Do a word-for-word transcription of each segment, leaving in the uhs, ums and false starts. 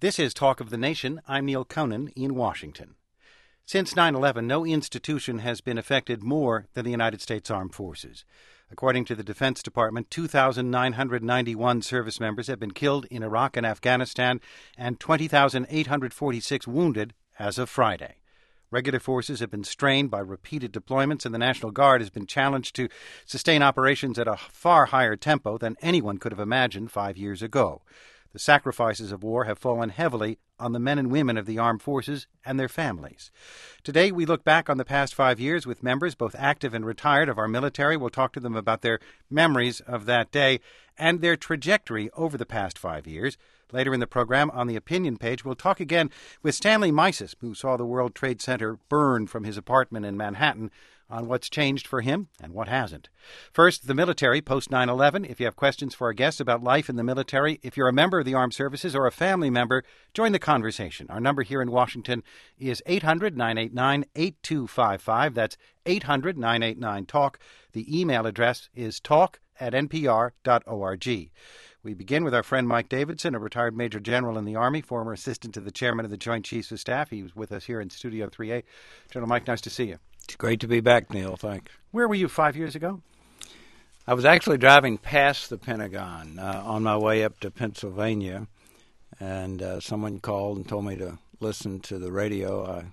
This is Talk of the Nation. I'm Neil Conan in Washington. Since nine eleven, no institution has been affected more than the United States Armed Forces. According to the Defense Department, two thousand nine hundred ninety-one service members have been killed in Iraq and Afghanistan and twenty thousand eight hundred forty-six wounded as of Friday. Regular forces have been strained by repeated deployments, and the National Guard has been challenged to sustain operations at a far higher tempo than anyone could have imagined five years ago. The sacrifices of war have fallen heavily on the men and women of the armed forces and their families. Today, we look back on the past five years with members, both active and retired, of our military. We'll talk to them about their memories of that day and their trajectory over the past five years. Later in the program, on the opinion page, we'll talk again with Stanley Misas, who saw the World Trade Center burn from his apartment in Manhattan, on what's changed for him and what hasn't. First, the military post nine eleven. If you have questions for our guests about life in the military, if you're a member of the armed services or a family member, join the conversation. Our number here in Washington is eight hundred nine eight nine eight two five five. That's eight hundred nine eight nine talk. The email address is talk at n p r dot org. We begin with our friend Mike Davidson, a retired Major General in the Army, former assistant to the Chairman of the Joint Chiefs of Staff. He was with us here in Studio three A. General Mike, nice to see you. It's great to be back, Neil. Thanks. Where were you five years ago? I was actually driving past the Pentagon uh, on my way up to Pennsylvania, and uh, someone called and told me to listen to the radio. I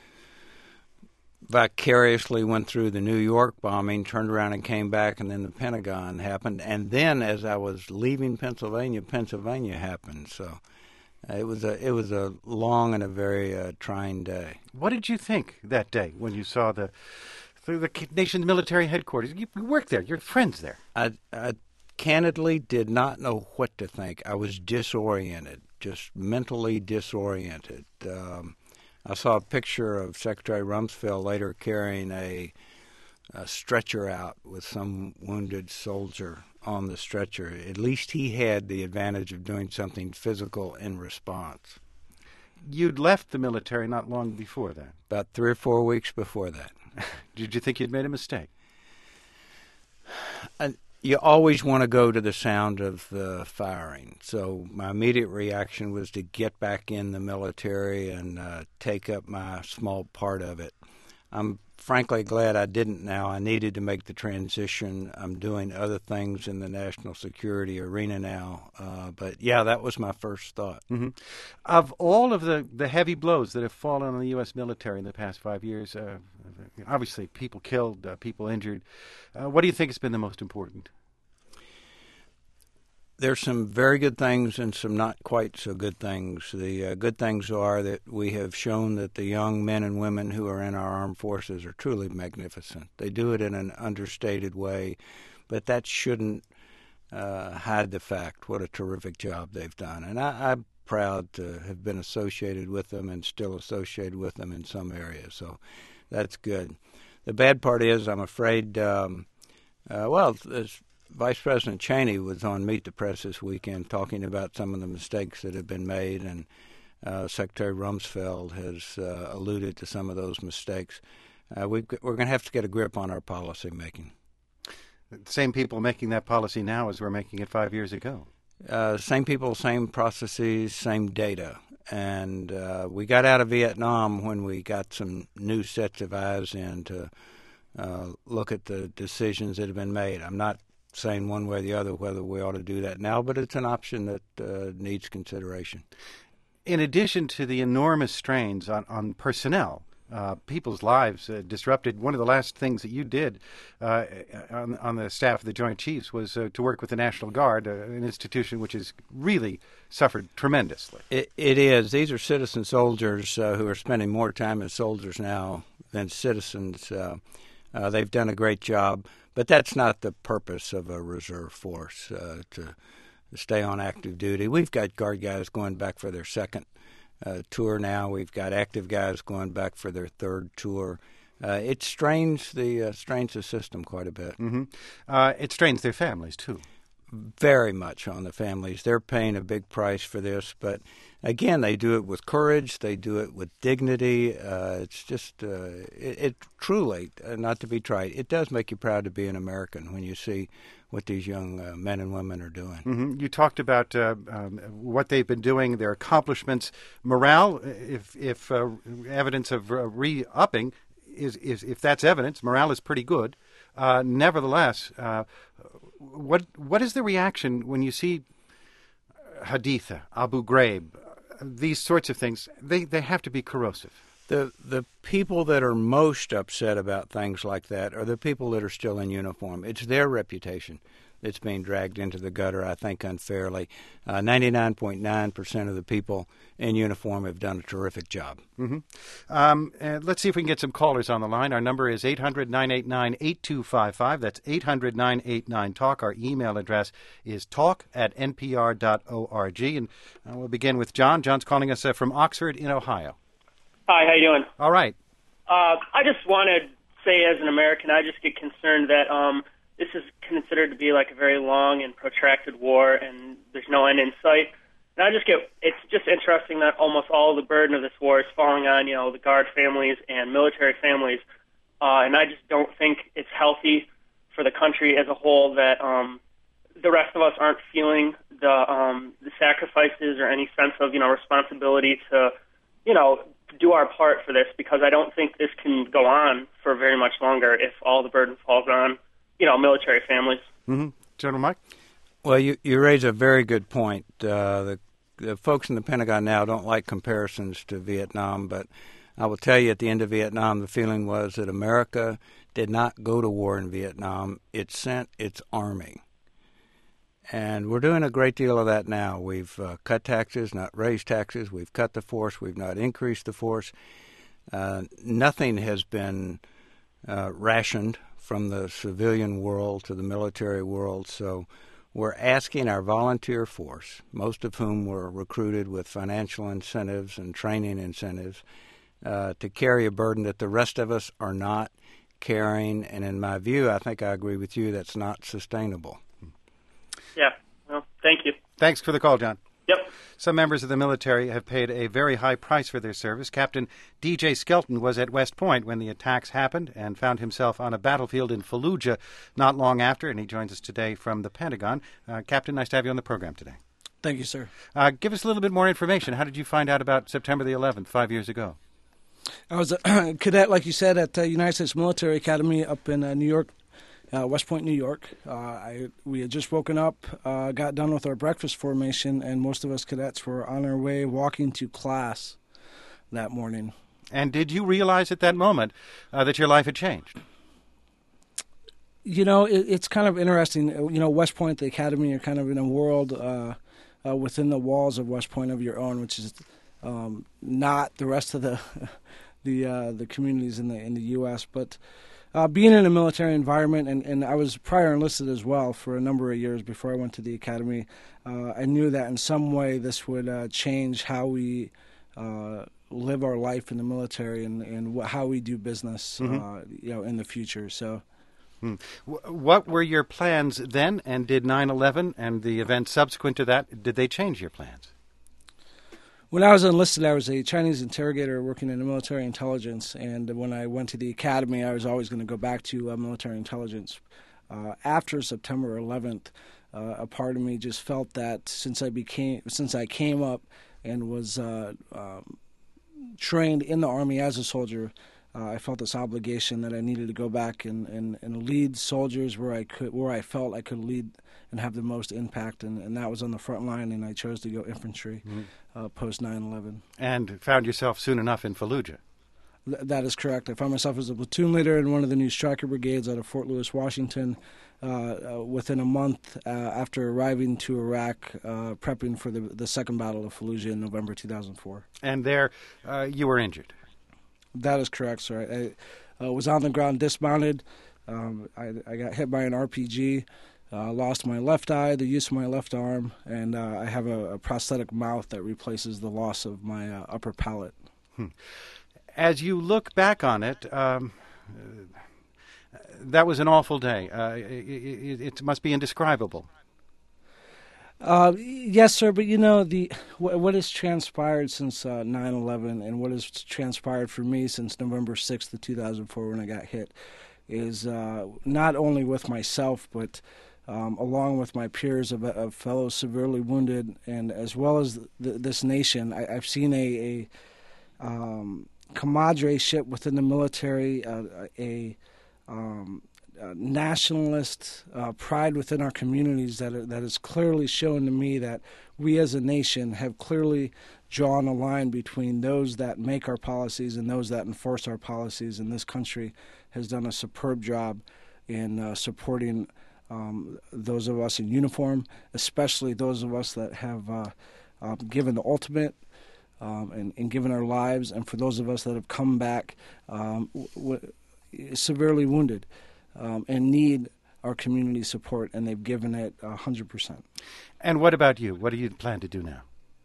vicariously went through the New York bombing, turned around and came back, and then the Pentagon happened. And then as I was leaving Pennsylvania, Pennsylvania happened. So uh, it was a it was a long and a very uh, trying day. What did you think that day when you saw the the, the nation's military headquarters? You worked there. You're friends there. I, I candidly did not know what to think. I was disoriented, just mentally disoriented. Um, I saw a picture of Secretary Rumsfeld later carrying a, a stretcher out with some wounded soldier on the stretcher. At least he had the advantage of doing something physical in response. You'd left the military not long before that. About three or four weeks before that. Did you think you'd made a mistake? I, you always want to go to the sound of the firing. So my immediate reaction was to get back in the military and uh, take up my small part of it. I'm frankly glad I didn't now. I needed to make the transition. I'm doing other things in the national security arena now. Uh, but, yeah, that was my first thought. Mm-hmm. Of all of the, the heavy blows that have fallen on the U S military in the past five years, uh, obviously people killed, uh, people injured, uh, what do you think has been the most important? There's some very good things and some not quite so good things. The uh, good things are that we have shown that the young men and women who are in our armed forces are truly magnificent. They do it in an understated way, but that shouldn't uh, hide the fact what a terrific job they've done. And I, I'm proud to have been associated with them and still associated with them in some areas. So that's good. The bad part is I'm afraid, um, uh, well, there's Vice President Cheney was on Meet the Press this weekend talking about some of the mistakes that have been made, and uh, Secretary Rumsfeld has uh, alluded to some of those mistakes. Uh, we've, we're going to have to get a grip on our policy making. The same people making that policy now as we're making it five years ago. Uh, same people, same processes, same data. And uh, we got out of Vietnam when we got some new sets of eyes in to uh, look at the decisions that have been made. I'm not saying one way or the other whether we ought to do that now, but it's an option that uh, needs consideration. In addition to the enormous strains on, on personnel, uh, people's lives uh, disrupted, one of the last things that you did uh, on, on the staff of the Joint Chiefs was uh, to work with the National Guard, uh, an institution which has really suffered tremendously. It, it is. These are citizen soldiers uh, who are spending more time as soldiers now than citizens. Uh, uh, they've done a great job. But that's not the purpose of a reserve force, uh, to stay on active duty. We've got Guard guys going back for their second uh, tour now. We've got active guys going back for their third tour. Uh, it strains the uh, strains the system quite a bit. Mm-hmm. Uh, it strains their families, too. Very much on the families. They're paying a big price for this, but again, they do it with courage. They do it with dignity. Uh, it's just, uh, it, it truly, uh, not to be trite, it does make you proud to be an American when you see what these young uh, men and women are doing. Mm-hmm. You talked about uh, um, what they've been doing, their accomplishments, morale. If if uh, evidence of uh, re-upping is, is if that's evidence, morale is pretty good. Uh, nevertheless, uh, what what is the reaction when you see Haditha, Abu Ghraib, these sorts of things? They they have to be corrosive. The the people that are most upset about things like that are the people that are still in uniform. It's their reputation that's being dragged into the gutter, I think, unfairly. Uh, ninety-nine point nine percent of the people in uniform have done a terrific job. Mm-hmm. Um, and let's see if we can get some callers on the line. Our number is eight hundred, nine eight nine, eight two five five. That's eight hundred, nine eight nine, talk. Our email address is talk at n p r dot org. And uh, we'll begin with John. John's calling us uh, from Oxford in Ohio. Hi, how you doing? All right. Uh, I just want to say, as an American, I just get concerned that um, this is considered to be like a very long and protracted war, and there's no end in sight. And I just get, it's just interesting that almost all the burden of this war is falling on, you know, the Guard families and military families, uh, and I just don't think it's healthy for the country as a whole that um, the rest of us aren't feeling the um, the sacrifices or any sense of, you know, responsibility to, you know, do our part for this, because I don't think this can go on for very much longer if all the burden falls on, you know, military families. Mm-hmm. General Mike? Well, you, you raise a very good point. Uh, the, the folks in the Pentagon now don't like comparisons to Vietnam, but I will tell you at the end of Vietnam, the feeling was that America did not go to war in Vietnam. It sent its army. And we're doing a great deal of that now. We've uh, cut taxes, not raised taxes. We've cut the force. We've not increased the force. Uh, nothing has been uh, rationed from the civilian world to the military world. So we're asking our volunteer force, most of whom were recruited with financial incentives and training incentives, uh, to carry a burden that the rest of us are not carrying. And in my view, I think I agree with you, that's not sustainable. Yeah, well, thank you. Thanks for the call, John. Yep. Some members of the military have paid a very high price for their service. Captain D J Skelton was at West Point when the attacks happened and found himself on a battlefield in Fallujah not long after, and he joins us today from the Pentagon. Uh, Captain, nice to have you on the program today. Thank you, sir. Uh, give us a little bit more information. How did you find out about September the eleventh, five years ago? I was a cadet, like you said, at the United States Military Academy up in uh, New York. Uh, West Point, New York. Uh, I, we had just woken up, uh, got done with our breakfast formation, and most of us cadets were on our way walking to class that morning. And did you realize at that moment uh, that your life had changed? You know, it, it's kind of interesting. You know, West Point, the academy, you're kind of in a world uh, uh, within the walls of West Point of your own, which is um, not the rest of the the uh, the communities in the in the U S, but Uh, being in a military environment, and, and I was prior enlisted as well for a number of years before I went to the academy, uh, I knew that in some way this would uh, change how we uh, live our life in the military and, and wh- how we do business, mm-hmm. uh, you know, in the future. So, hmm. What were your plans then, and did nine eleven and the events subsequent to that, did they change your plans? When I was enlisted, I was a Chinese interrogator working in the military intelligence, and when I went to the academy, I was always going to go back to uh, military intelligence. Uh, after September eleventh, uh, a part of me just felt that since I became, since I came up and was uh, um, trained in the Army as a soldier, uh, I felt this obligation that I needed to go back and, and, and lead soldiers where I could, where I felt I could lead and have the most impact, and, and that was on the front line, and I chose to go infantry mm-hmm. uh, post nine eleven. And found yourself soon enough in Fallujah. Th- that is correct. I found myself as a platoon leader in one of the new striker brigades out of Fort Lewis, Washington, uh, uh, within a month uh, after arriving to Iraq, uh, prepping for the, the second Battle of Fallujah in November two thousand four. And there uh, you were injured. That is correct, sir. I uh, was on the ground dismounted. Um, I, I got hit by an R P G. Uh, lost my left eye, the use of my left arm, and uh, I have a, a prosthetic mouth that replaces the loss of my uh, upper palate. Hmm. As you look back on it, um, uh, that was an awful day. Uh, it, it must be indescribable. Uh, yes, sir, but you know, the what, what has transpired since uh, nine eleven and what has transpired for me since November sixth of two thousand four when I got hit is uh, not only with myself, but um, along with my peers of, of fellow severely wounded, and as well as th- this nation, I, I've seen a, a um, comradeship within the military, uh, a um, Uh, nationalist uh, pride within our communities that are, that is clearly shown to me that we as a nation have clearly drawn a line between those that make our policies and those that enforce our policies, and this country has done a superb job in uh, supporting um, those of us in uniform, especially those of us that have uh, uh, given the ultimate um, and, and given our lives, and for those of us that have come back um, w- w- severely wounded. Um, and need our community support, and they've given it one hundred percent. And what about you? What do you plan to do now?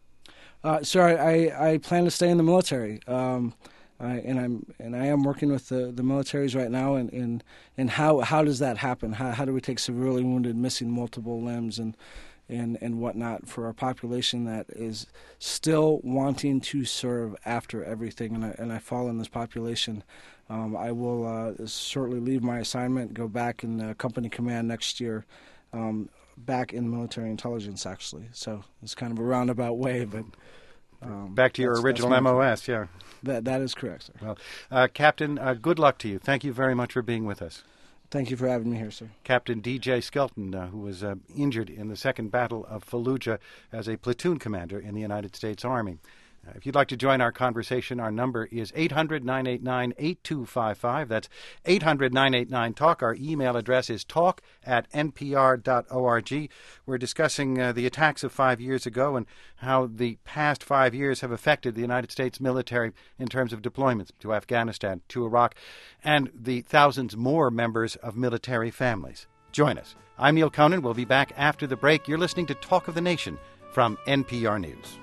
Uh, so I, I, I plan to stay in the military, um, I, and I'm and I am working with the, the militaries right now. And, and, and how how does that happen? How how do we take severely wounded, missing multiple limbs, and and and whatnot for our population that is still wanting to serve after everything? And I and I fall in this population. Um, I will uh, shortly leave my assignment, go back in uh, company command next year, um, back in military intelligence, actually. So it's kind of a roundabout way, but... Um, back to your that's, original that's M O S, yeah. That, that is correct, sir. Well, uh, Captain, uh, good luck to you. Thank you very much for being with us. Thank you for having me here, sir. Captain D J Skelton, uh, who was uh, injured in the Second Battle of Fallujah as a platoon commander in the United States Army. Uh, if you'd like to join our conversation, our number is eight hundred, nine eight nine, eight two five five. That's eight hundred, nine eight nine, talk. Our email address is talk at n p r dot org. We're discussing uh, the attacks of five years ago and how the past five years have affected the United States military in terms of deployments to Afghanistan, to Iraq, and the thousands more members of military families. Join us. I'm Neil Conan. We'll be back after the break. You're listening to Talk of the Nation from N P R News.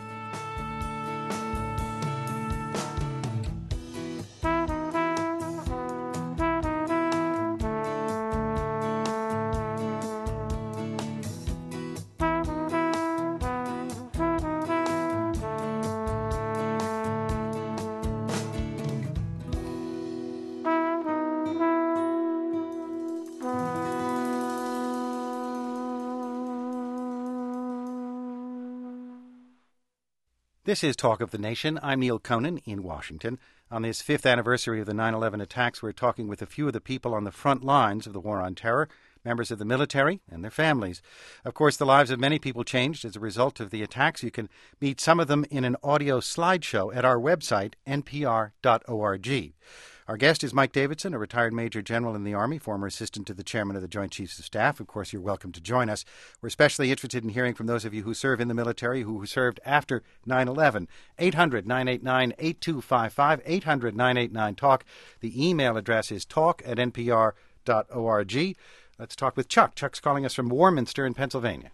This is Talk of the Nation. I'm Neil Conan in Washington. On this fifth anniversary of the nine eleven attacks, we're talking with a few of the people on the front lines of the war on terror, members of the military and their families. Of course, the lives of many people changed as a result of the attacks. You can meet some of them in an audio slideshow at our website, n p r dot org. Our guest is Mike Davidson, a retired Major General in the Army, former assistant to the Chairman of the Joint Chiefs of Staff. Of course, you're welcome to join us. We're especially interested in hearing from those of you who serve in the military, who served after nine eleven. eight hundred, nine eight nine, eight two five five, eight hundred, nine eight nine, talk. The email address is talk at n p r dot org. Let's talk with Chuck. Chuck's calling us from Warminster in Pennsylvania.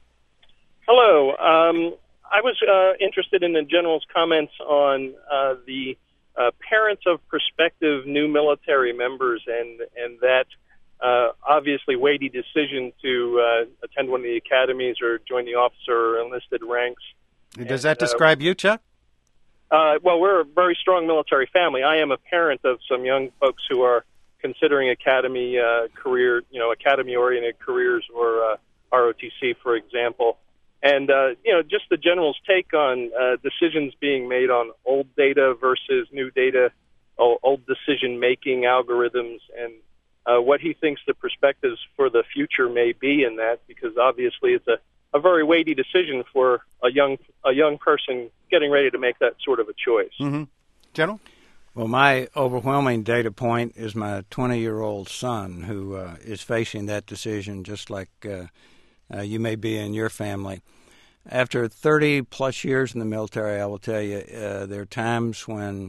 Hello. Um, I was uh, interested in the General's comments on uh, the Uh, parents of prospective new military members and and that uh, obviously weighty decision to uh, attend one of the academies or join the officer or enlisted ranks. Does and, that describe uh, you, Chuck? Uh, well, we're a very strong military family. I am a parent of some young folks who are considering academy uh, career, you know, academy-oriented careers or uh, R O T C, for example. And, uh, you know, just the General's take on uh, decisions being made on old data versus new data, old decision-making algorithms, and uh, what he thinks the perspectives for the future may be in that, because obviously it's a, a very weighty decision for a young a young person getting ready to make that sort of a choice. Mm-hmm. General? Well, my overwhelming data point is my twenty-year-old son who uh, is facing that decision just like uh, uh, you may be in your family. After thirty-plus years in the military, I will tell you, uh, there are times when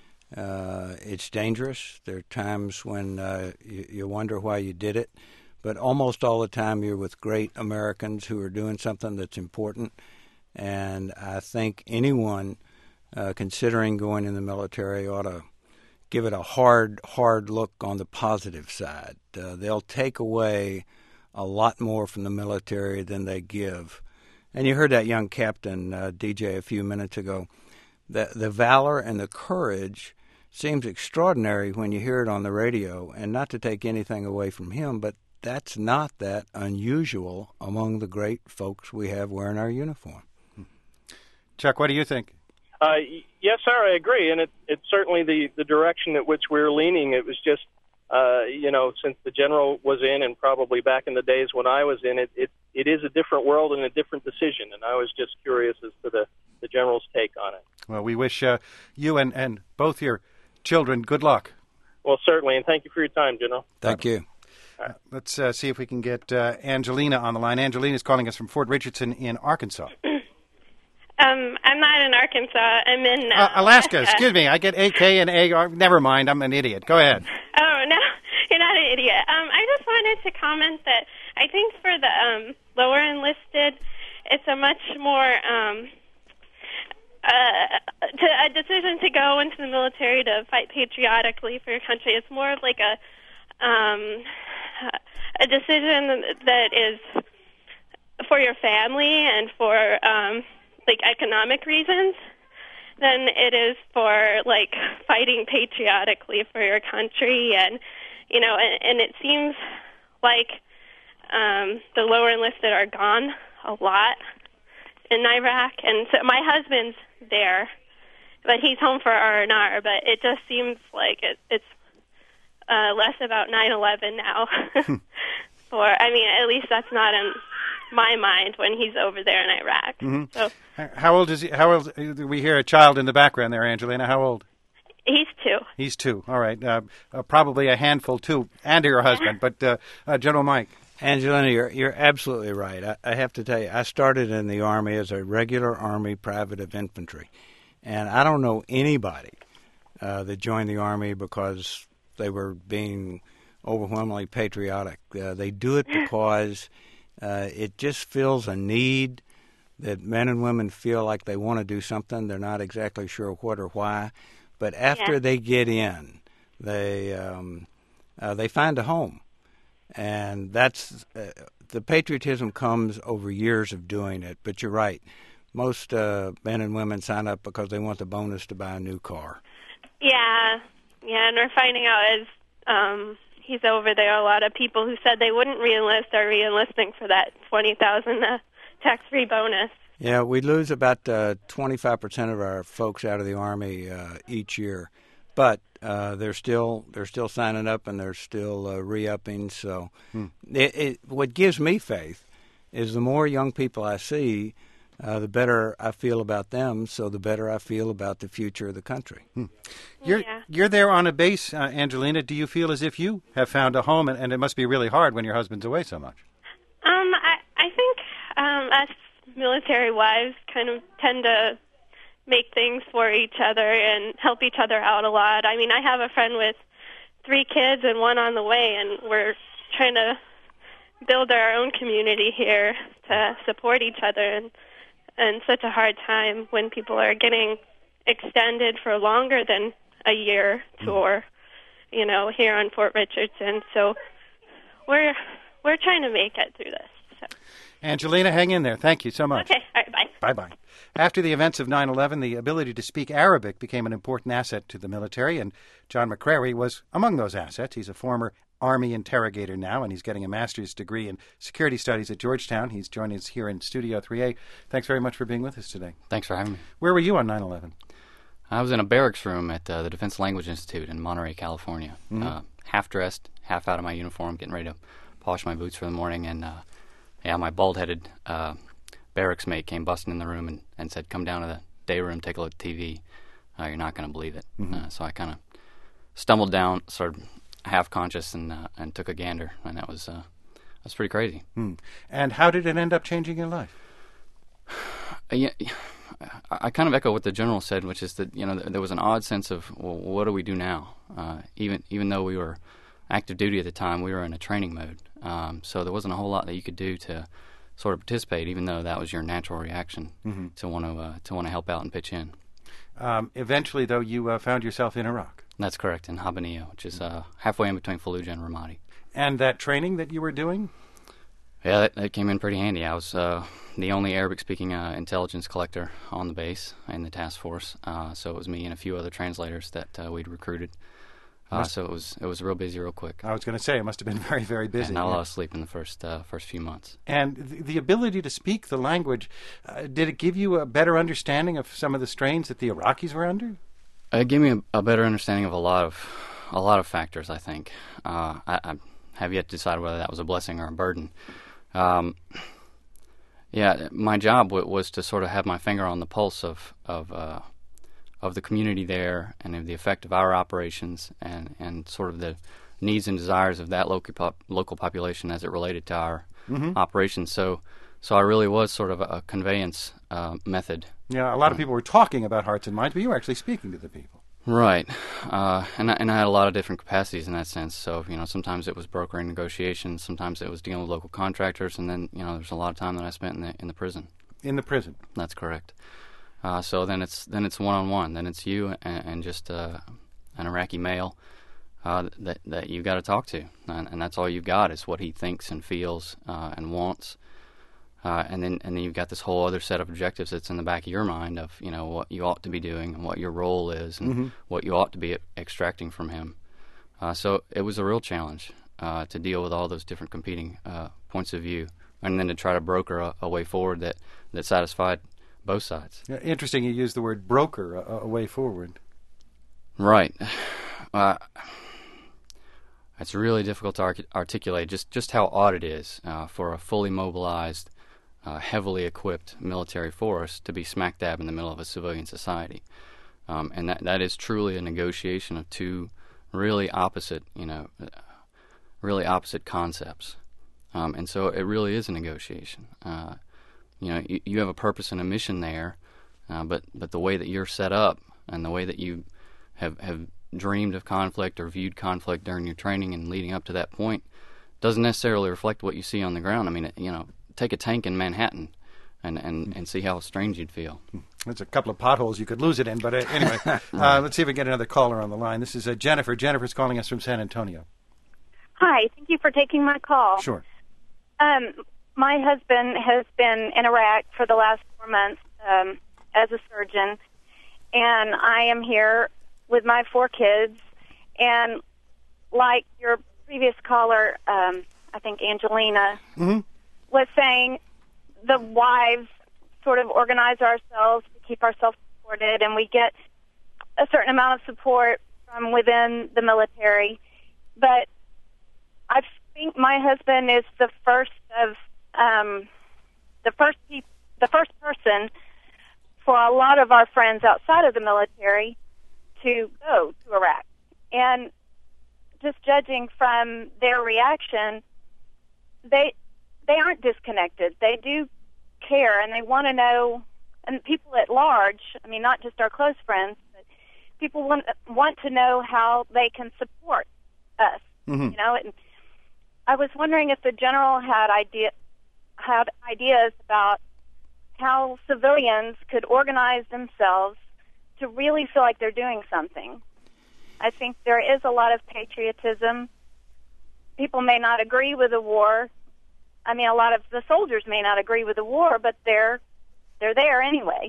uh, it's dangerous. There are times when uh, you, you wonder why you did it. But almost all the time you're with great Americans who are doing something that's important. And I think anyone uh, considering going in the military ought to give it a hard, hard look on the positive side. Uh, they'll take away a lot more from the military than they give. And you heard that young captain, uh, D J, a few minutes ago. The, the valor and the courage seems extraordinary when you hear it on the radio, and not to take anything away from him, but that's not that unusual among the great folks we have wearing our uniform. Chuck, what do you think? Uh, yes, sir, I agree, and it, it's certainly the, the direction at which we're leaning. It was just, uh, you know, since the general was in, and probably back in the days when I was in, it, it, it is a different world and a different decision, and I was just curious as to the, the general's take on it. Well, we wish uh, you and, and both your children good luck. Well, certainly, and thank you for your time, General. Thank you. Uh, let's uh, see if we can get uh, Angelina on the line. Angelina is calling us from Fort Richardson in Arkansas. Um, I'm not in Arkansas. I'm in uh, uh, Alaska. Excuse me. I get A K and A R. Never mind. I'm an idiot. Go ahead. Oh, no. You're not an idiot. Um, I just wanted to comment that I think for the um, lower enlisted, it's a much more um, uh, to, a decision to go into the military to fight patriotically for your country. It's more of like a um, a decision that is for your family and for um, like economic reasons than it is for like fighting patriotically for your country. And you know, and, and it seems like um, the lower enlisted are gone a lot in Iraq, and so my husband's there, but he's home for R and R. But it just seems like it, it's uh, less about nine eleven now. For I mean, at least that's not in my mind when he's over there in Iraq. Mm-hmm. So, how old is he? How old? We hear a child in the background there, Angelina. How old? He's two. He's two. All right. Uh, uh, probably a handful too, and your husband. But uh, uh, General Mike. Angelina, you're, you're absolutely right. I, I have to tell you, I started in the Army as a regular Army private of infantry. And I don't know anybody uh, that joined the Army because they were being overwhelmingly patriotic. Uh, they do it because uh, it just fills a need that men and women feel like they want to do something. They're not exactly sure what or why. But after yeah. they get in, they um, uh, they find a home. And that's uh, the patriotism comes over years of doing it. But you're right. Most uh, men and women sign up because they want the bonus to buy a new car. Yeah, yeah, and we're finding out as um, he's over there, a lot of people who said they wouldn't re-enlist are re-enlisting for that twenty thousand dollars uh, tax-free bonus. Yeah, we lose about uh, twenty-five percent of our folks out of the Army uh, each year. But uh, they're still they're still signing up and they're still uh, re-upping. So hmm. it, it, what gives me faith is the more young people I see, uh, the better I feel about them. So the better I feel about the future of the country. Hmm. You're yeah. you're there on a base, uh, Angelina. Do you feel as if you have found a home, and, and it must be really hard when your husband's away so much? Um, I I think um, us military wives kind of tend to make things for each other and help each other out a lot. I mean, I have a friend with three kids and one on the way, and we're trying to build our own community here to support each other in, in such a hard time when people are getting extended for longer than a year tour, you know, here on Fort Richardson. So we're we're trying to make it through this. So. Angelina, hang in there. Thank you so much. Okay, all right, bye. Bye-bye. After the events of nine eleven, the ability to speak Arabic became an important asset to the military, and John McCrary was among those assets. He's a former Army interrogator now, and he's getting a master's degree in security studies at Georgetown. He's joining us here in Studio three A. Thanks very much for being with us today. Thanks for having me. Where were you on nine eleven? I was in a barracks room at uh, the Defense Language Institute in Monterey, California. Mm-hmm. Uh, half dressed, half out of my uniform, getting ready to polish my boots for the morning, and uh, yeah, my bald-headed uh, barracks mate came busting in the room and, and said, "Come down to the day room, take a look at T V. Uh, you're not going to believe it." Mm-hmm. Uh, so I kind of stumbled down, sort of half conscious, and uh, and took a gander, and that was uh, that was pretty crazy. Mm. And how did it end up changing your life? Uh, yeah, I, I kind of echo what the general said, which is that you know there was an odd sense of, well, what do we do now? Uh, even even though we were active duty at the time, we were in a training mode, um, so there wasn't a whole lot that you could do to sort of participate, even though that was your natural reaction mm-hmm. to want to uh, to want to help out and pitch in. Um, eventually, though, you uh, found yourself in Iraq. That's correct, in Habanillo, which is uh, halfway in between Fallujah and Ramadi. And that training that you were doing? Yeah, that, that came in pretty handy. I was uh, the only Arabic-speaking uh, intelligence collector on the base in the task force, uh, so it was me and a few other translators that uh, we'd recruited. Uh, so it was it was real busy real quick. I was going to say, it must have been very, very busy. And not a lot of sleep in the first uh, first few months. And the, the ability to speak the language, uh, did it give you a better understanding of some of the strains that the Iraqis were under? It gave me a, a better understanding of a lot of a lot of factors, I think. Uh, I, I have yet to decide whether that was a blessing or a burden. Um, yeah, my job w- was to sort of have my finger on the pulse of of uh, of the community there and of the effect of our operations and, and sort of the needs and desires of that local pop, local population as it related to our mm-hmm. operations. So, so I really was sort of a, a conveyance uh, method. Yeah, a lot of people were talking about Hearts and Minds, but you were actually speaking to the people. Right, uh, and I, and I had a lot of different capacities in that sense. So you know, sometimes it was brokering negotiations, sometimes it was dealing with local contractors, and then you know, there's a lot of time that I spent in the in the prison. In the prison. That's correct. Uh, so then it's then it's one on one. Then it's you and, and just uh, an Iraqi male uh, that that you've got to talk to, and, and that's all you've got is what he thinks and feels uh, and wants. Uh, and then and then you've got this whole other set of objectives that's in the back of your mind of you know what you ought to be doing and what your role is and mm-hmm. what you ought to be extracting from him. Uh, so it was a real challenge uh, to deal with all those different competing uh, points of view, and then to try to broker a, a way forward that, that satisfied both sides. Yeah, interesting you use the word broker, a, a way forward. Right. Uh, it's really difficult to arc- articulate just, just how odd it is uh, for a fully mobilized, uh, heavily equipped military force to be smack dab in the middle of a civilian society. Um, and that, that is truly a negotiation of two really opposite, you know, really opposite concepts. Um, and so it really is a negotiation. Uh, You know, you, you have a purpose and a mission there, uh, but but the way that you're set up and the way that you have have dreamed of conflict or viewed conflict during your training and leading up to that point doesn't necessarily reflect what you see on the ground. I mean, you know, take a tank in Manhattan and, and, and see how strange you'd feel. There's a couple of potholes you could lose it in, but uh, anyway, uh, let's see if we get another caller on the line. This is uh, Jennifer. Jennifer's calling us from San Antonio. Hi, thank you for taking my call. Sure. Um. My husband has been in Iraq for the last four months um, as a surgeon, and I am here with my four kids. And like your previous caller, um, I think Angelina, mm-hmm. was saying, the wives sort of organize ourselves to keep ourselves supported, and we get a certain amount of support from within the military. But I think my husband is the first of Um, the first pe- the first person for a lot of our friends outside of the military to go to Iraq. And just judging from their reaction, they they aren't disconnected. They do care, and they want to know, and people at large, I mean, not just our close friends, but people want, want to know how they can support us, mm-hmm. you know. And I was wondering if the general had idea had ideas about how civilians could organize themselves to really feel like they're doing something. I think there is a lot of patriotism. People may not agree with the war. I mean, a lot of the soldiers may not agree with the war, but they're they're there anyway.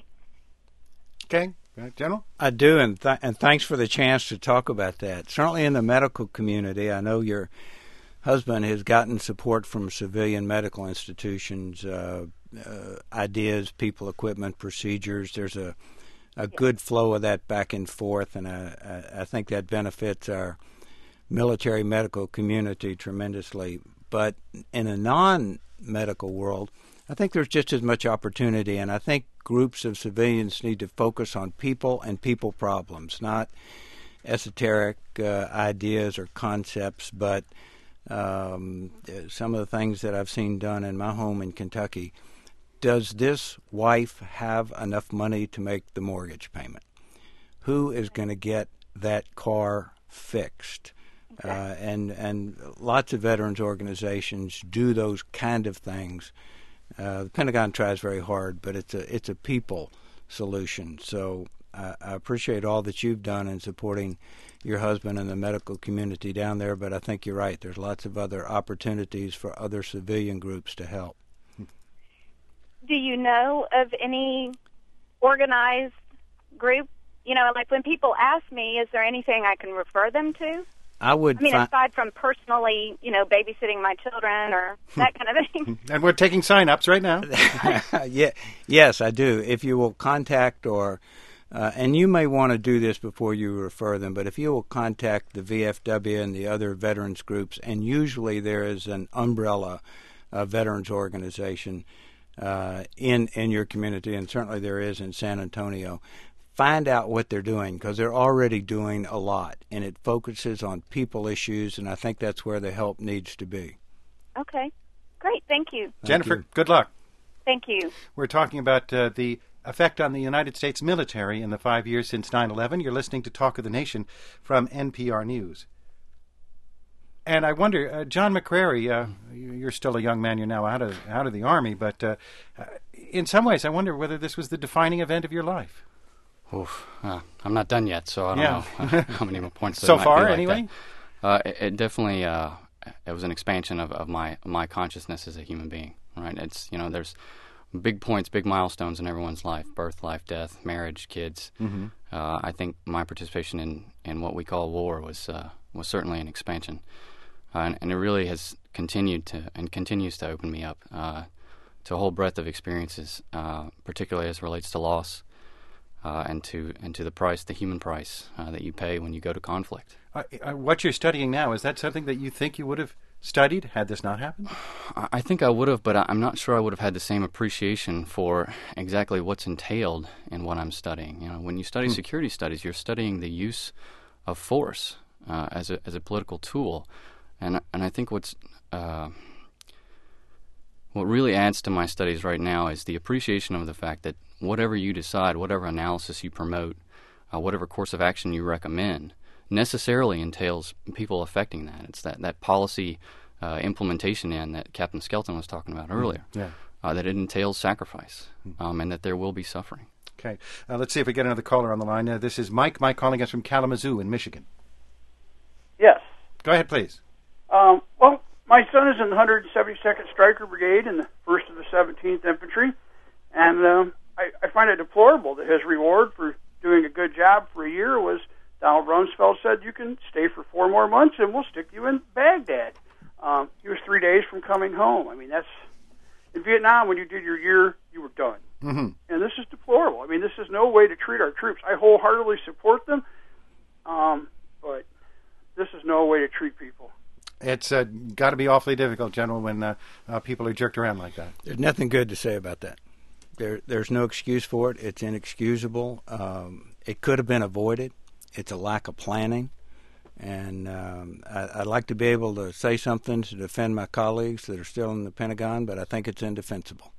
Okay. General? I do, and, th- and thanks for the chance to talk about that. Certainly in the medical community, I know your husband has gotten support from civilian medical institutions, uh, uh, ideas, people, equipment, procedures. There's a, a good flow of that back and forth, and I, I, I think that benefits our military medical community tremendously. But in a non-medical world, I think there's just as much opportunity, and I think groups of civilians need to focus on people and people problems, not esoteric uh, ideas or concepts, but um, some of the things that I've seen done in my home in Kentucky. Does this wife have enough money to make the mortgage payment? Who is going to get that car fixed? Okay. Uh, and and lots of veterans organizations do those kind of things. Uh, the Pentagon tries very hard, but it's a it's a people solution. So uh, I appreciate all that you've done in supporting your husband and the medical community down there. But I think you're right. There's lots of other opportunities for other civilian groups to help. Do you know of any organized group, you know, like when people ask me, is there anything I can refer them to? I would. I mean, fi- aside from personally, you know, babysitting my children or that kind of thing. And we're taking sign-ups right now. yeah, yes, I do. If you will contact or, uh, and you may want to do this before you refer them, but if you will contact the V F W and the other veterans groups, and usually there is an umbrella uh, veterans organization uh, in in your community, and certainly there is in San Antonio. Find out what they're doing, because they're already doing a lot, and it focuses on people issues, and I think that's where the help needs to be. Okay. Great. Thank you. Thank Jennifer, you. good luck. Thank you. We're talking about uh, the effect on the United States military in the five years since nine eleven. You're listening to Talk of the Nation from N P R News. And I wonder, uh, John McCrary, uh, you're still a young man. You're now out of, out of the Army, but uh, uh, in some ways I wonder whether this was the defining event of your life. Oof, uh, I'm not done yet, so I don't Yeah. know how many more points. So there might far, be like anyway? that. Uh, it, it definitely uh, it was an expansion of, of my my consciousness as a human being. Right? It's you know there's big points, big milestones in everyone's life: birth, life, death, marriage, kids. Mm-hmm. Uh, I think my participation in, in what we call war was uh, was certainly an expansion, uh, and, and it really has continued to and continues to open me up uh, to a whole breadth of experiences, uh, particularly as it relates to loss. Uh, and to and to the price, the human price uh, that you pay when you go to conflict. Uh, uh, what you're studying now, is that something that you think you would have studied had this not happened? I, I think I would have, but I, I'm not sure I would have had the same appreciation for exactly what's entailed in what I'm studying. You know, when you study Hmm. security studies, you're studying the use of force uh, as a as a political tool, and and I think what's uh, what really adds to my studies right now is the appreciation of the fact that whatever you decide, whatever analysis you promote, uh, whatever course of action you recommend, necessarily entails people affecting that. It's that, that policy uh, implementation end that Captain Skelton was talking about earlier, Yeah. uh, that it entails sacrifice um, and that there will be suffering. Okay. Uh, let's see if we get another caller on the line. Uh, this is Mike. Mike calling us from Kalamazoo in Michigan. Yes. Go ahead, please. Um, well, my son is in the one hundred seventy-second Stryker Brigade in the first of the seventeenth Infantry, and um, I, I find it deplorable that his reward for doing a good job for a year was Donald Rumsfeld said, you can stay for four more months and we'll stick you in Baghdad. Um, he was three days from coming home. I mean, that's in Vietnam, when you did your year, you were done. Mm-hmm. And this is deplorable. I mean, this is no way to treat our troops. I wholeheartedly support them, um, but this is no way to treat people. It's uh, got to be awfully difficult, General, when uh, uh, people are jerked around like that. There's nothing good to say about that. There, there's no excuse for it. It's inexcusable. Um, it could have been avoided. It's a lack of planning. And um, I, I'd like to be able to say something to defend my colleagues that are still in the Pentagon, but I think it's indefensible.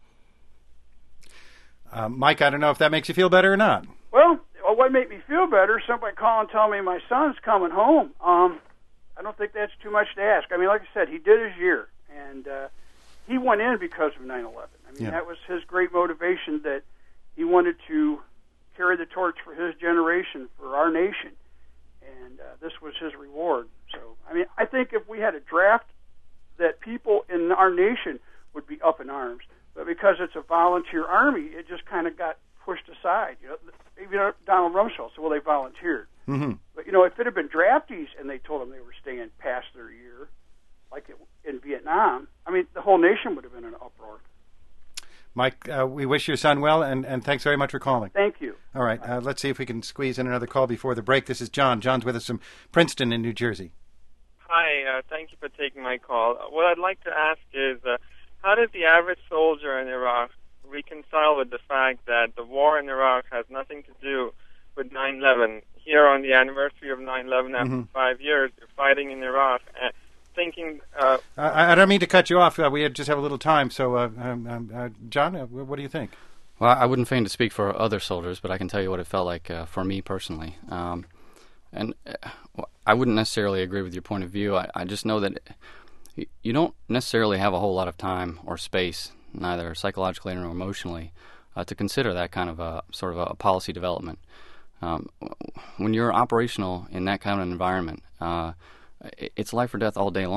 Uh, Mike, I don't know if that makes you feel better or not. Well, what made me feel better, somebody call and tell me my son's coming home. Um, I don't think that's too much to ask. I mean, like I said, he did his year, and uh, he went in because of nine eleven. I mean, Yeah. that was his great motivation, that he wanted to carry the torch for his generation, for our nation, and uh, this was his reward. So, I mean, I think if we had a draft, that people in our nation would be up in arms. But because it's a volunteer army, it just kind of got pushed aside. You know, even Donald Rumsfeld said, well, they volunteered. Mm-hmm. But, you know, if it had been draftees and they told them they were staying past their year, like it, in Vietnam, I mean, the whole nation would have been in an uproar. Mike, uh, we wish your son well, and, and thanks very much for calling. Thank you. All right, uh, let's see if we can squeeze in another call before the break. This is John. John's with us from Princeton in New Jersey. Hi, uh, thank you for taking my call. What I'd like to ask is, uh, how does the average soldier in Iraq reconcile with the fact that the war in Iraq has nothing to do with nine eleven? Here on the anniversary of nine eleven, after Mm-hmm. five years, you're fighting in Iraq, uh, thinking... Uh, I, I don't mean to cut you off. Uh, we just have a little time. So, uh, um, um, uh, John, uh, what do you think? Well, I wouldn't feign to speak for other soldiers, but I can tell you what it felt like uh, for me personally. Um, and uh, well, I wouldn't necessarily agree with your point of view. I, I just know that you don't necessarily have a whole lot of time or space, neither psychologically nor emotionally, uh, to consider that kind of a sort of a policy development. Um, when you're operational in that kind of environment, uh, it's life or death all day long.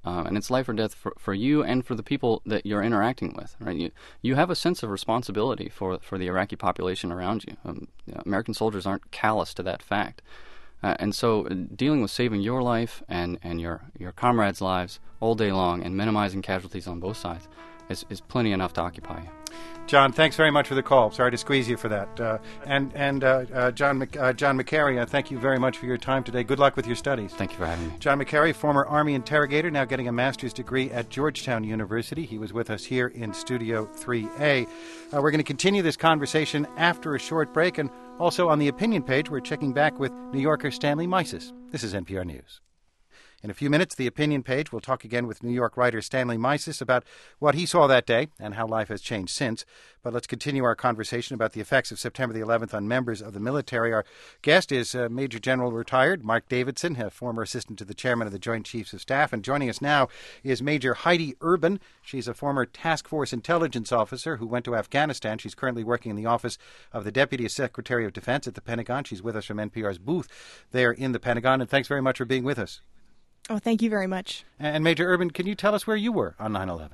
Um, and it's life or death for, for you and for the people that you're interacting with, right? You you have a sense of responsibility for, for the Iraqi population around you. Um, you know, American soldiers aren't callous to that fact. Uh, and so uh, dealing with saving your life and, and your, your comrades' lives all day long and minimizing casualties on both sides is, is plenty enough to occupy you. John, thanks very much for the call. Sorry to squeeze you for that. Uh, and and uh, uh, John Mc, uh, John McCary, uh, thank you very much for your time today. Good luck with your studies. Thank you for having me. John McCary, former Army interrogator, now getting a master's degree at Georgetown University. He was with us here in Studio three A. Uh, we're going to continue this conversation after a short break, and also on the opinion page, we're checking back with New Yorker Stanley Mises. This is N P R News. In a few minutes, the opinion page, we'll talk again with New York writer Stanley Mises about what he saw that day and how life has changed since. But let's continue our conversation about the effects of September the eleventh on members of the military. Our guest is uh, Major General retired Mark Davidson, a former assistant to the chairman of the Joint Chiefs of Staff. And joining us now is Major Heidi Urban. She's a former task force intelligence officer who went to Afghanistan. She's currently working in the office of the Deputy Secretary of Defense at the Pentagon. She's with us from N P R's booth there in the Pentagon. And thanks very much for being with us. Oh, thank you very much. And Major Urban, can you tell us where you were on nine eleven?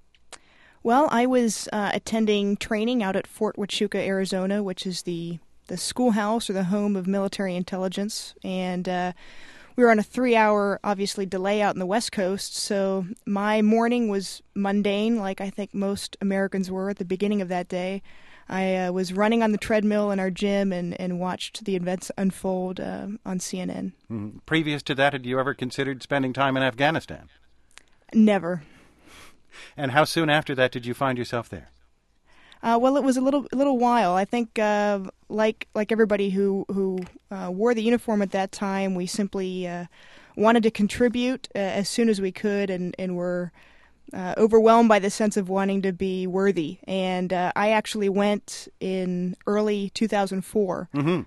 Well, I was uh, attending training out at Fort Huachuca, Arizona, which is the, the schoolhouse or the home of military intelligence. And uh, we were on a three-hour, obviously, delay out in the West Coast. So my morning was mundane, like I think most Americans were at the beginning of that day. I uh, was running on the treadmill in our gym and, and watched the events unfold uh, on C N N. Mm-hmm. Previous to that, had you ever considered spending time in Afghanistan? Never. And how soon after that did you find yourself there? Uh, well, it was a little a little while. I think, uh, like like everybody who who uh, wore the uniform at that time, we simply uh, wanted to contribute uh, as soon as we could, and and were Uh, overwhelmed by the sense of wanting to be worthy. And uh, I actually went in early two thousand four. Mm-hmm.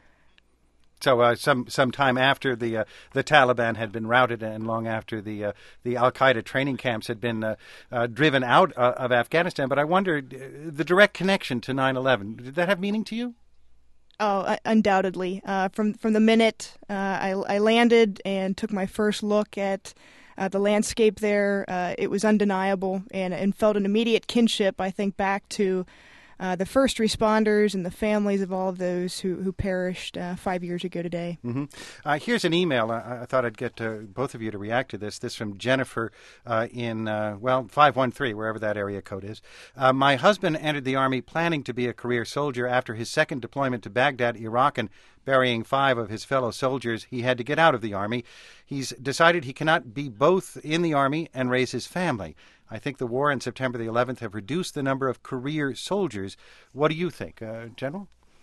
So uh, some some time after the uh, the Taliban had been routed, and long after the uh, the Al Qaeda training camps had been uh, uh, driven out uh, of Afghanistan. But I wondered, uh, the direct connection to nine eleven, did that have meaning to you? Oh, uh, undoubtedly. Uh, from from the minute uh, I, I landed and took my first look at Uh, the landscape there, uh, it was undeniable, and, and felt an immediate kinship, I think, back to uh, the first responders and the families of all of those who, who perished uh, five years ago today. Mm-hmm. Uh, here's an email. I, I thought I'd get uh, both of you to react to this. This from Jennifer uh, in, uh, well, five one three, wherever that area code is. Uh, my husband entered the Army planning to be a career soldier. After his second deployment to Baghdad, Iraq, and burying five of his fellow soldiers, he had to get out of the Army. He's decided he cannot be both in the Army and raise his family. I think the war and September the eleventh have reduced the number of career soldiers. What do you think, uh, General?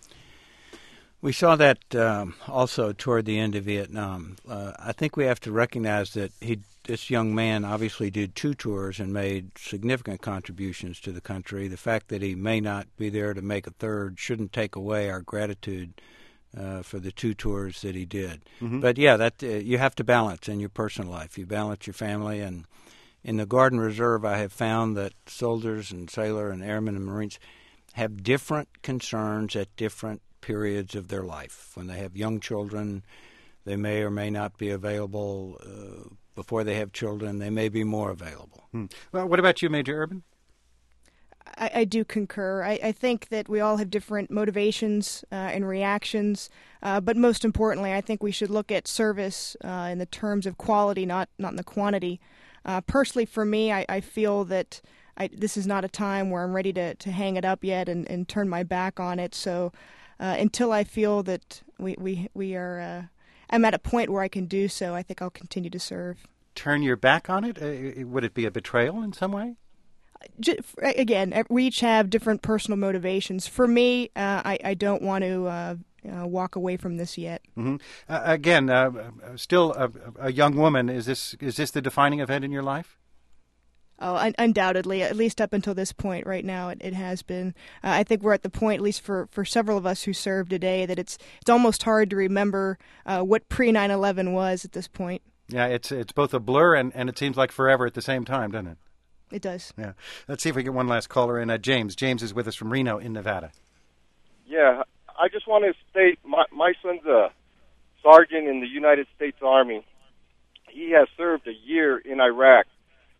We saw that um, also toward the end of Vietnam. Uh, I think we have to recognize that he, this young man obviously did two tours and made significant contributions to the country. The fact that he may not be there to make a third shouldn't take away our gratitude Uh, for the two tours that he did. Mm-hmm. But yeah, that uh, you have to balance in your personal life. You balance your family, and in the Guard and Reserve, I have found that soldiers and sailor and airmen and Marines have different concerns at different periods of their life. When they have young children, they may or may not be available. Uh, before they have children, they may be more available. Hmm. Well, what about you, Major Urban? I, I do concur. I, I think that we all have different motivations uh, and reactions, uh, but most importantly, I think we should look at service uh, in the terms of quality, not not in the quantity. Uh, personally, for me, I, I feel that I, this is not a time where I'm ready to, to hang it up yet and, and turn my back on it. So uh, until I feel that we we, we are, uh, I'm at a point where I can do so, I think I'll continue to serve. Turn your back on it? Uh, would it be a betrayal in some way? Again, we each have different personal motivations. For me, uh, I, I don't want to uh, uh, walk away from this yet. Mm-hmm. Uh, again, uh, still a, a young woman. Is this is this the defining event in your life? Oh, un- undoubtedly. At least up until this point, right now, it, it has been. Uh, I think we're at the point, at least for, for several of us who serve today, that it's it's almost hard to remember uh, what pre nine eleven was at this point. Yeah, it's it's both a blur and, and it seems like forever at the same time, doesn't it? It does. Yeah. Let's see if we get one last caller in. Uh, James. James is with us from Reno in Nevada. Yeah, I just want to state my, my son's a sergeant in the United States Army. He has served a year in Iraq.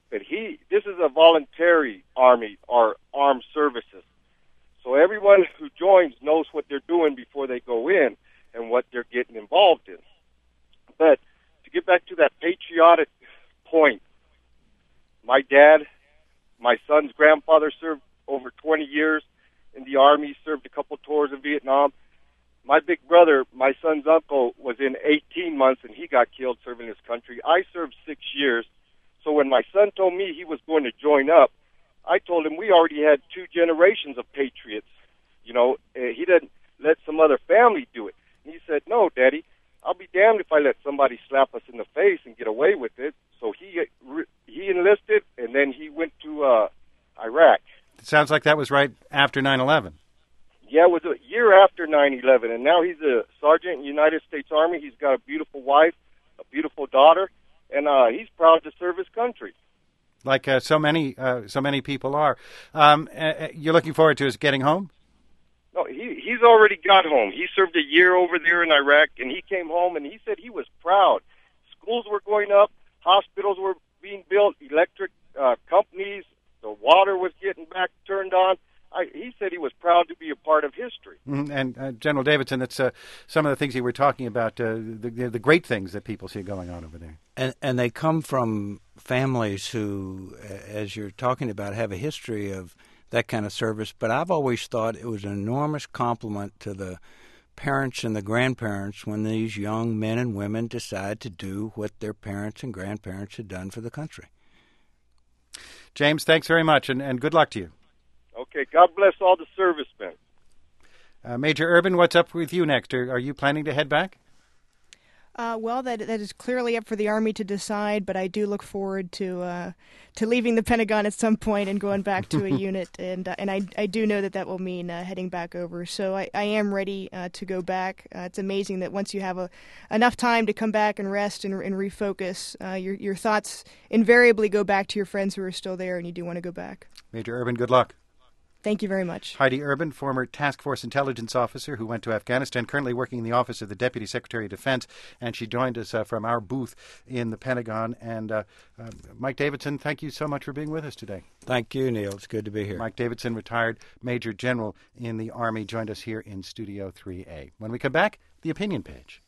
but he this is a voluntary Army or armed services. So everyone who joins knows what they're doing before they go in and what they're getting involved in. But to get back to that patriotic point, my dad, my son's grandfather served over twenty years in the Army, served a couple tours in Vietnam. My big brother, my son's uncle, was in eighteen months and he got killed serving his country. I served six years. So when my son told me he was going to join up, I told him we already had two generations of patriots. You know, uh, he didn't let some other family do it. And he said, no, Daddy, I'll be damned if I let somebody slap us in the face and get away with it. So he he enlisted, and then he went to uh, Iraq. It sounds like that was right after nine eleven. Yeah, it was a year after nine eleven, and now he's a sergeant in the United States Army. He's got a beautiful wife, a beautiful daughter, and uh, he's proud to serve his country. Like uh, so many, uh, so many people are. Um, uh, you're looking forward to his getting home? No, he he's already got home. He served a year over there in Iraq, and he came home, and he said he was proud. Schools were going up, hospitals were being built, electric uh, companies, the water was getting back turned on. I, he said he was proud to be a part of history. Mm-hmm. And uh, General Davidson, that's uh, some of the things you were talking about, uh, the, the great things that people see going on over there. And, and they come from families who, as you're talking about, have a history of that kind of service. But I've always thought it was an enormous compliment to the parents and the grandparents when these young men and women decide to do what their parents and grandparents had done for the country. James, thanks very much, and, and good luck to you. Okay, God bless all the servicemen. Uh, Major Urban, what's up with you next? Are, are you planning to head back? Uh, well, that that is clearly up for the Army to decide, but I do look forward to uh, to leaving the Pentagon at some point and going back to a unit, and uh, and I, I do know that that will mean uh, heading back over. So I, I am ready uh, to go back. Uh, it's amazing that once you have a, enough time to come back and rest and, and refocus, uh, your your thoughts invariably go back to your friends who are still there, and you do want to go back. Major Urban, good luck. Thank you very much. Heidi Urban, former Task Force intelligence officer who went to Afghanistan, currently working in the office of the Deputy Secretary of Defense, and she joined us uh, from our booth in the Pentagon. And uh, uh, Mike Davidson, thank you so much for being with us today. Thank you, Neil. It's good to be here. Mike Davidson, retired Major General in the Army, joined us here in Studio three A. When we come back, the opinion page.